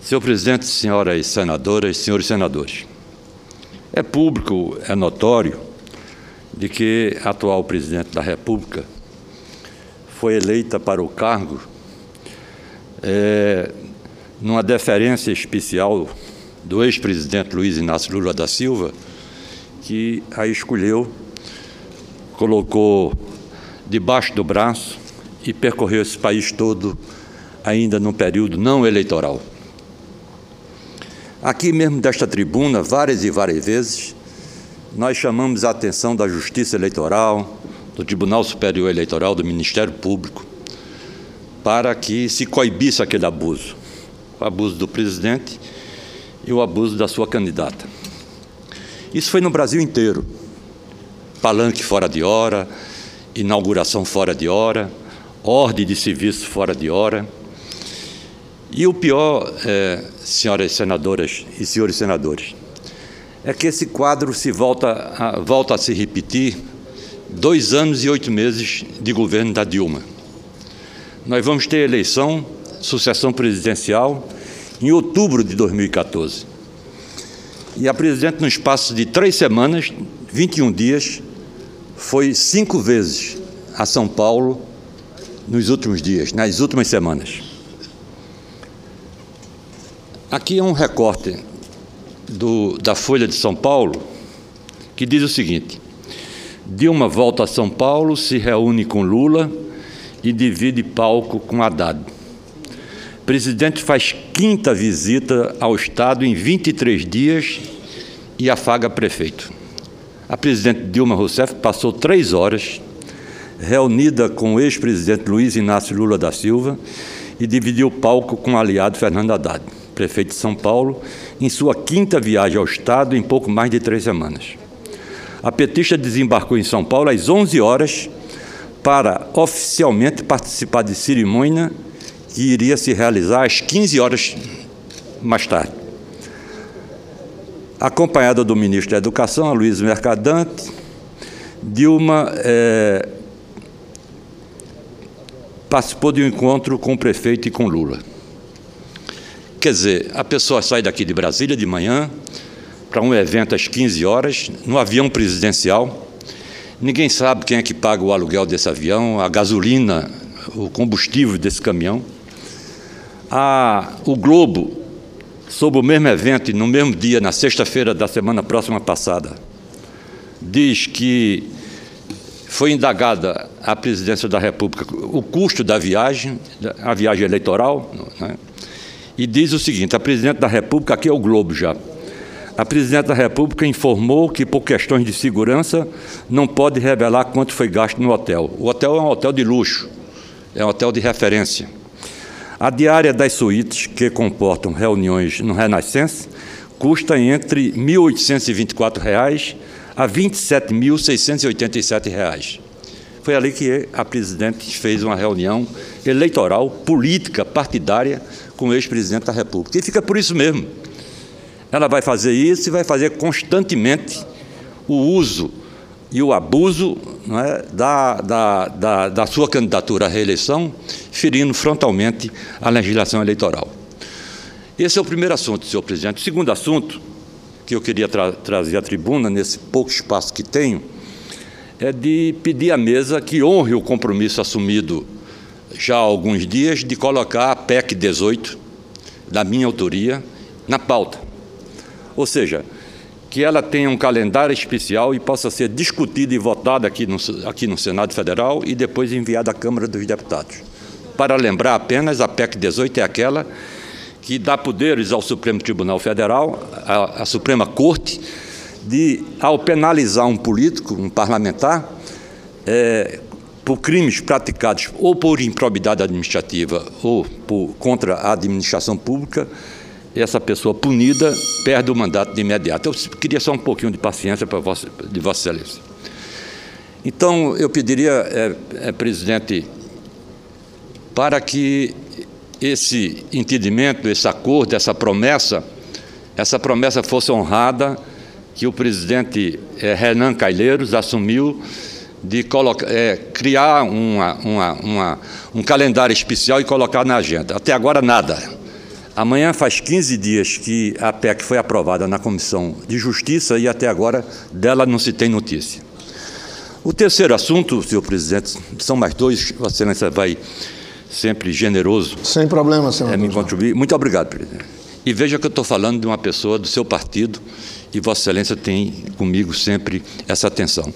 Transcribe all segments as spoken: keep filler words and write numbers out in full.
Senhor presidente, senhoras senadoras, senhores senadores, é público, é notório de que a atual presidente da República foi eleita para o cargo é, numa deferência especial do ex-presidente Luiz Inácio Lula da Silva, que a escolheu, colocou debaixo do braço e percorreu esse país todo ainda num período não eleitoral. Aqui mesmo desta tribuna, várias e várias vezes, nós chamamos a atenção da Justiça Eleitoral, do Tribunal Superior Eleitoral, do Ministério Público, para que se coibisse aquele abuso, o abuso do presidente e o abuso da sua candidata. Isso foi no Brasil inteiro, palanque fora de hora, inauguração fora de hora, ordem de serviço fora de hora. E o pior, é, senhoras senadoras e senhores senadores, é que esse quadro se volta a, volta a se repetir dois anos e oito meses de governo da Dilma. Nós vamos ter eleição, sucessão presidencial, em outubro de dois mil e quatorze. E a presidente, no espaço de três semanas, vinte e um dias, foi cinco vezes a São Paulo nos últimos dias, nas últimas semanas. Aqui é um recorte do, da Folha de São Paulo, que diz o seguinte: Dilma volta a São Paulo, se reúne com Lula e divide palco com Haddad. Presidente faz quinta visita ao Estado em vinte e três dias e afaga prefeito. A presidente Dilma Rousseff passou três horas reunida com o ex-presidente Luiz Inácio Lula da Silva e dividiu o palco com o aliado Fernando Haddad, prefeito de São Paulo, em sua quinta viagem ao Estado em pouco mais de três semanas. A petista desembarcou em São Paulo às onze horas para oficialmente participar de cerimônia que iria se realizar às quinze horas mais tarde. Acompanhada do ministro da Educação, Aloysio Mercadante, Dilma é, participou de um encontro com o prefeito e com Lula. Quer dizer, a pessoa sai daqui de Brasília de manhã para um evento às quinze horas, no avião presidencial. Ninguém sabe quem é que paga o aluguel desse avião, a gasolina, o combustível desse caminhão. A, o Globo, sob o mesmo evento e no mesmo dia, na sexta-feira da semana próxima passada, diz que foi indagada a presidência da República o custo da viagem, a viagem eleitoral, né? E diz o seguinte: a presidente da República, aqui é o Globo já, a presidente da República informou que, por questões de segurança, não pode revelar quanto foi gasto no hotel. O hotel é um hotel de luxo, é um hotel de referência. A diária das suítes, que comportam reuniões no Renascença, custa entre mil oitocentos e vinte e quatro reais a vinte e sete mil seiscentos e oitenta e sete reais. Foi ali que a presidente fez uma reunião eleitoral, política, partidária, com o ex-presidente da República. E fica por isso mesmo. Ela vai fazer isso e vai fazer constantemente o uso e o abuso, não é, da, da, da, da sua candidatura à reeleição, ferindo frontalmente a legislação eleitoral. Esse é o primeiro assunto, senhor presidente. O segundo assunto que eu queria tra trazer à tribuna, nesse pouco espaço que tenho, é de pedir à mesa que honre o compromisso assumido já há alguns dias de colocar a P E C dezoito, da minha autoria, na pauta. Ou seja, que ela tenha um calendário especial e possa ser discutida e votada aqui no, aqui no Senado Federal e depois enviada à Câmara dos Deputados. Para lembrar apenas, a P E C dezoito é aquela que dá poderes ao Supremo Tribunal Federal, à, à Suprema Corte, de, ao penalizar um político, um parlamentar, é, por crimes praticados ou por improbidade administrativa ou por, contra a administração pública, essa pessoa punida perde o mandato de imediato. Eu queria só um pouquinho de paciência para vossa, de Vossa Excelência. Então, eu pediria, é, é, presidente, para que esse entendimento, esse acordo, essa promessa, essa promessa fosse honrada, que o presidente é, Renan Calheiros assumiu de colocar, é, criar uma, uma, uma, um calendário especial e colocar na agenda. Até agora, nada. Amanhã faz quinze dias que a P E C foi aprovada na Comissão de Justiça e até agora dela não se tem notícia. O terceiro assunto, senhor presidente, são mais dois, Vossa Excelência vai sempre generoso. Sem problema, senador. É, me contribuir. Muito obrigado, presidente. E veja que eu estou falando de uma pessoa do seu partido e Vossa Excelência tem comigo sempre essa atenção.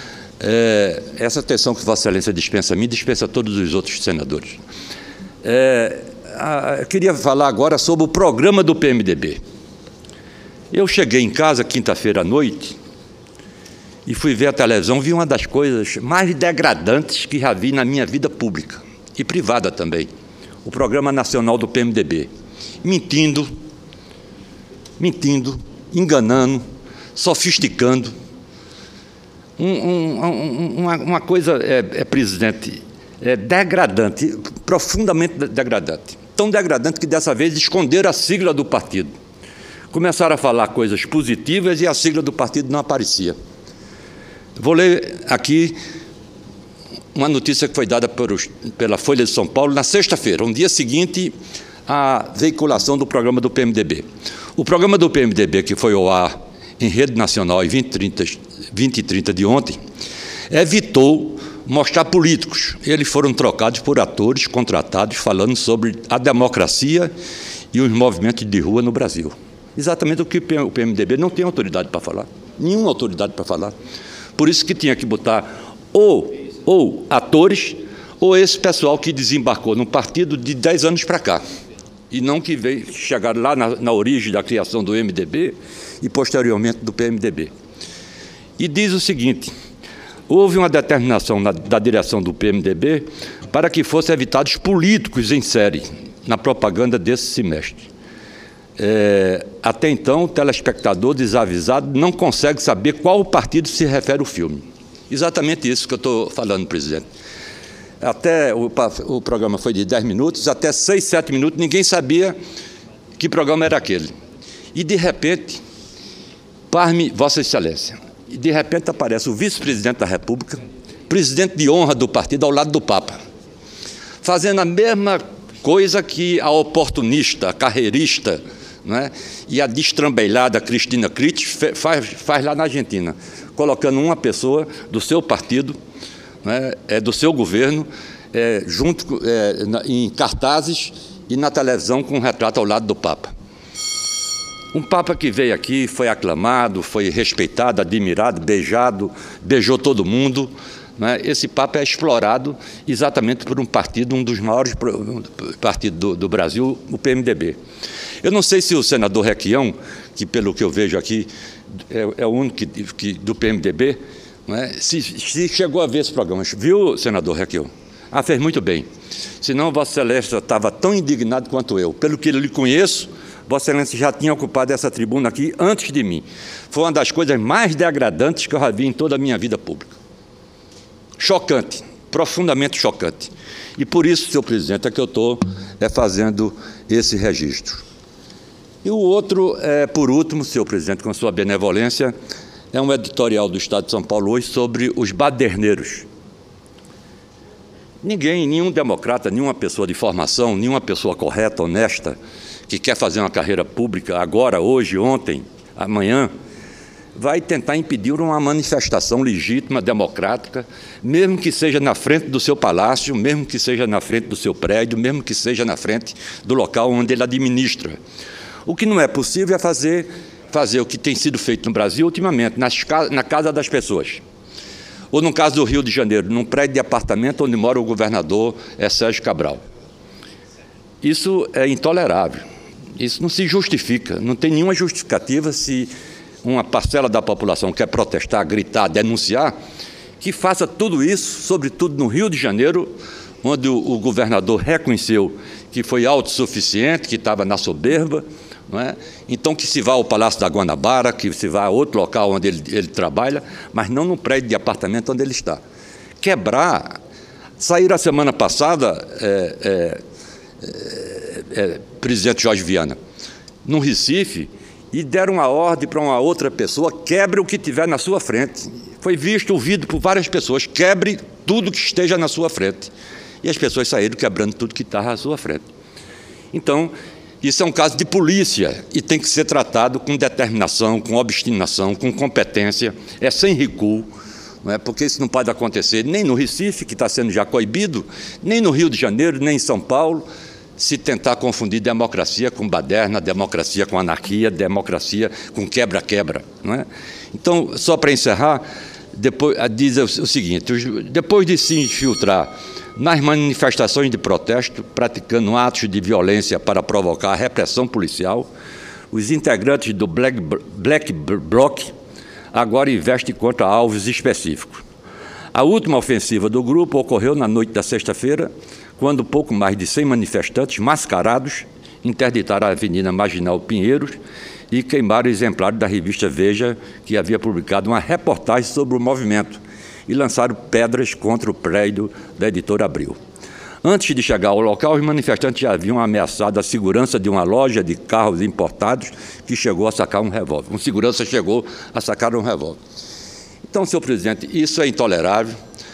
É, essa atenção que Vossa Excelência dispensa a mim, dispensa a todos os outros senadores. É, a, eu queria falar agora sobre o programa do P M D B. Eu cheguei em casa quinta-feira à noite e fui ver a televisão, vi uma das coisas mais degradantes que já vi na minha vida pública e privada também. O Programa Nacional do P M D B. Mentindo, mentindo, enganando, sofisticando. Um, um, um, uma, uma coisa, é, é, presidente, é degradante, profundamente degradante. Tão degradante que dessa vez esconderam a sigla do partido. Começaram a falar coisas positivas e a sigla do partido não aparecia. Vou ler aqui uma notícia que foi dada por, pela Folha de São Paulo na sexta-feira, um dia seguinte à veiculação do programa do P M D B. O programa do P M D B, que foi ao ar em rede nacional em vinte e trinta de ontem, evitou mostrar políticos. Eles foram trocados por atores contratados falando sobre a democracia e os movimentos de rua no Brasil. Exatamente o que o P M D B não tem autoridade para falar, nenhuma autoridade para falar. Por isso que tinha que botar ou, ou atores ou esse pessoal que desembarcou no partido de dez anos para cá, e não que veio chegar lá na, na origem da criação do M D B e posteriormente do P M D B. E diz o seguinte: houve uma determinação na, da direção do P M D B para que fossem evitados políticos em série na propaganda desse semestre. É, até então, o telespectador desavisado não consegue saber qual partido se refere o filme. Exatamente isso que eu estou falando, presidente. Até o, o programa foi de dez minutos, até seis, sete minutos, ninguém sabia que programa era aquele. E, de repente, pasme Vossa Excelência, e de repente aparece o vice-presidente da República, presidente de honra do partido, ao lado do Papa, fazendo a mesma coisa que a oportunista, a carreirista, né, e a destrambelhada Cristina Critch faz, faz lá na Argentina, colocando uma pessoa do seu partido, né, é, do seu governo, é, junto é, na, em cartazes e na televisão com um retrato ao lado do Papa. Um Papa que veio aqui, foi aclamado, foi respeitado, admirado, beijado, beijou todo mundo. Né? Esse Papa é explorado exatamente por um partido, um dos maiores partidos do, do Brasil, o P M D B. Eu não sei se o senador Requião, que pelo que eu vejo aqui é, é o único que, que, do P M D B, né? se, se chegou a ver esse programa. Viu, senador Requião? Ah, fez muito bem. Senão Vossa Excelência estava tão indignado quanto eu. Pelo que eu lhe conheço, Vossa Excelência já tinha ocupado essa tribuna aqui antes de mim. Foi uma das coisas mais degradantes que eu já vi em toda a minha vida pública. Chocante, profundamente chocante. E por isso, senhor presidente, é que eu estou é, fazendo esse registro. E o outro, é, por último, senhor presidente, com sua benevolência, é um editorial do Estado de São Paulo hoje sobre os baderneiros. Ninguém, nenhum democrata, nenhuma pessoa de formação, nenhuma pessoa correta, honesta, que quer fazer uma carreira pública agora, hoje, ontem, amanhã, vai tentar impedir uma manifestação legítima, democrática, mesmo que seja na frente do seu palácio, mesmo que seja na frente do seu prédio, mesmo que seja na frente do local onde ele administra. O que não é possível é fazer, fazer o que tem sido feito no Brasil ultimamente, nas, na casa das pessoas. Ou, no caso do Rio de Janeiro, num prédio de apartamento onde mora o governador é Sérgio Cabral. Isso é intolerável. Isso não se justifica. Não tem nenhuma justificativa se uma parcela da população quer protestar, gritar, denunciar, que faça tudo isso, sobretudo no Rio de Janeiro, onde o, o governador reconheceu que foi autossuficiente, que estava na soberba, não é? Então que se vá ao Palácio da Guanabara, que se vá a outro local onde ele, ele trabalha, mas não no prédio de apartamento onde ele está. Quebrar. Saíram a semana passada, é, é, é, é, presidente Jorge Viana, no Recife, e deram uma ordem para uma outra pessoa: quebre o que tiver na sua frente. Foi visto, ouvido por várias pessoas: quebre tudo que esteja na sua frente. E as pessoas saíram quebrando tudo que estava à sua frente. Então, Isso é um caso de polícia e tem que ser tratado com determinação, com obstinação, com competência, é sem recuo, não é? Porque isso não pode acontecer nem no Recife, que está sendo já coibido, nem no Rio de Janeiro, nem em São Paulo, se tentar confundir democracia com baderna, democracia com anarquia, democracia com quebra-quebra, não é? Então, só para encerrar, depois, diz o seguinte: depois de se infiltrar nas manifestações de protesto, praticando atos de violência para provocar a repressão policial, os integrantes do Black, Black Bloc agora investem contra alvos específicos. A última ofensiva do grupo ocorreu na noite da sexta-feira, quando pouco mais de cem manifestantes mascarados interditaram a Avenida Marginal Pinheiros e queimaram exemplares da revista Veja, que havia publicado uma reportagem sobre o movimento, e lançaram pedras contra o prédio da editora Abril. Antes de chegar ao local, os manifestantes já haviam ameaçado a segurança de uma loja de carros importados que chegou a sacar um revólver. Um segurança chegou a sacar um revólver. Então, senhor presidente, isso é intolerável.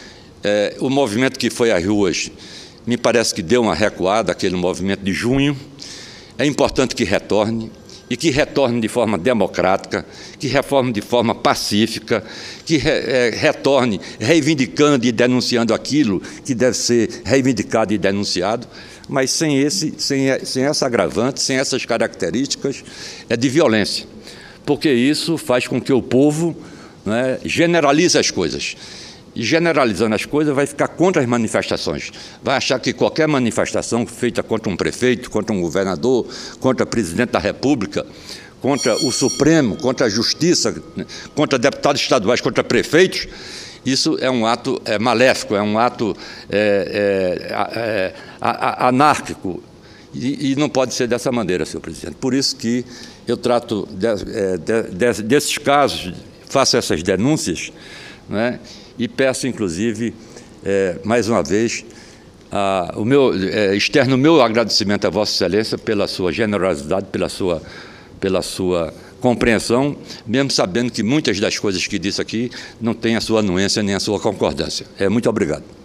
É, o movimento que foi às ruas, me parece que deu uma recuada, aquele movimento de junho. É importante que retorne, e que retorne de forma democrática, que retorne de forma pacífica, que re, é, retorne reivindicando e denunciando aquilo que deve ser reivindicado e denunciado, mas sem, esse, sem, sem essa agravante, sem essas características é de violência, porque isso faz com que o povo, né, generalize as coisas. E generalizando as coisas, vai ficar contra as manifestações. Vai achar que qualquer manifestação feita contra um prefeito, contra um governador, contra o presidente da República, contra o Supremo, contra a Justiça, contra deputados estaduais, contra prefeitos, isso é um ato é, maléfico, é um ato é, é, é, anárquico. E, e não pode ser dessa maneira, senhor presidente. Por isso que eu trato de, de, de, desses casos, faço essas denúncias, né? E peço, inclusive, é, mais uma vez, a, o meu, é, externo o meu agradecimento a Vossa Excelência pela sua generosidade, pela sua, pela sua compreensão, mesmo sabendo que muitas das coisas que disse aqui não têm a sua anuência nem a sua concordância. É, muito obrigado.